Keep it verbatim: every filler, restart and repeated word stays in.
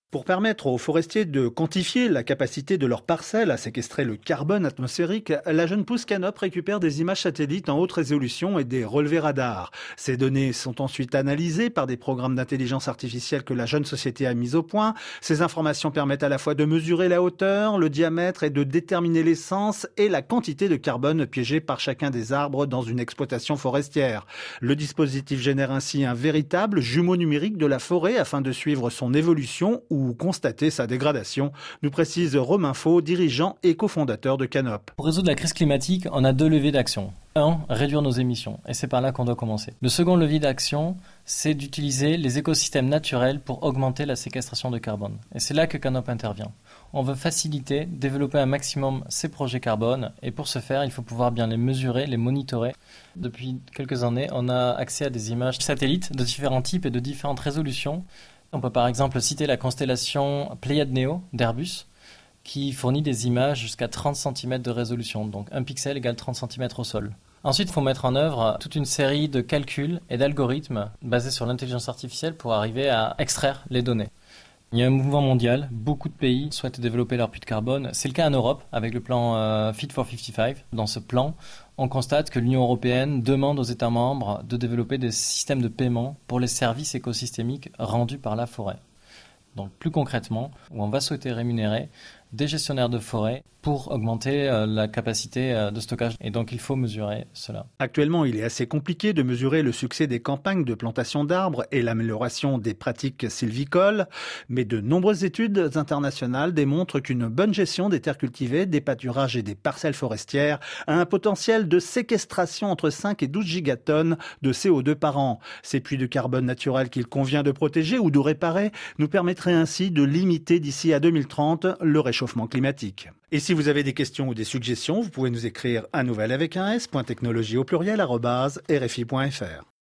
Pour permettre aux forestiers de quantifier la capacité de leurs parcelles à séquestrer le carbone atmosphérique, la jeune pousse Canop récupère des images satellites en haute résolution et des relevés radars. Ces données sont ensuite analysées par des programmes d'intelligence artificielle que la jeune société a mis au point. Ces informations permettent à la fois de mesurer la hauteur, le diamètre et de déterminer l'essence et la quantité de carbone piégée par chacun des arbres dans une exploitation forestière. Le dispositif génère ainsi un véritable jumeau numérique de la forêt afin de suivre son évolution ou ou constater sa dégradation, nous précise Romain Faux, dirigeant et cofondateur de Canop. Pour résoudre la crise climatique, on a deux leviers d'action. Un, réduire nos émissions, et c'est par là qu'on doit commencer. Le second levier d'action, c'est d'utiliser les écosystèmes naturels pour augmenter la séquestration de carbone. Et c'est là que Canop intervient. On veut faciliter, développer un maximum ces projets carbone, et pour ce faire, il faut pouvoir bien les mesurer, les monitorer. Depuis quelques années, on a accès à des images satellites de différents types et de différentes résolutions. On peut par exemple citer la constellation Pléiade Neo d'Airbus qui fournit des images jusqu'à trente centimètres de résolution, donc un pixel égale trente centimètres au sol. Ensuite, il faut mettre en œuvre toute une série de calculs et d'algorithmes basés sur l'intelligence artificielle pour arriver à extraire les données. Il y a un mouvement mondial, beaucoup de pays souhaitent développer leur puits de carbone. C'est le cas en Europe avec le plan euh, Fit for cinquante-cinq. Dans ce plan, on constate que l'Union européenne demande aux États membres de développer des systèmes de paiement pour les services écosystémiques rendus par la forêt. Donc plus concrètement, où on va souhaiter rémunérer des gestionnaires de forêt pour augmenter euh, la capacité euh, de stockage. Et donc il faut mesurer cela. Actuellement, il est assez compliqué de mesurer le succès des campagnes de plantation d'arbres et l'amélioration des pratiques sylvicoles, mais de nombreuses études internationales démontrent qu'une bonne gestion des terres cultivées, des pâturages et des parcelles forestières a un potentiel de séquestration entre cinq et douze gigatonnes de C O deux par an. Ces puits de carbone naturels qu'il convient de protéger ou de réparer nous permettraient ainsi de limiter d'ici à deux mille trente le réchauffement climatique. Et si vous avez des questions ou des suggestions, vous pouvez nous écrire à nouvelle avec un s, point technologie au pluriel, arobase, rfi point fr.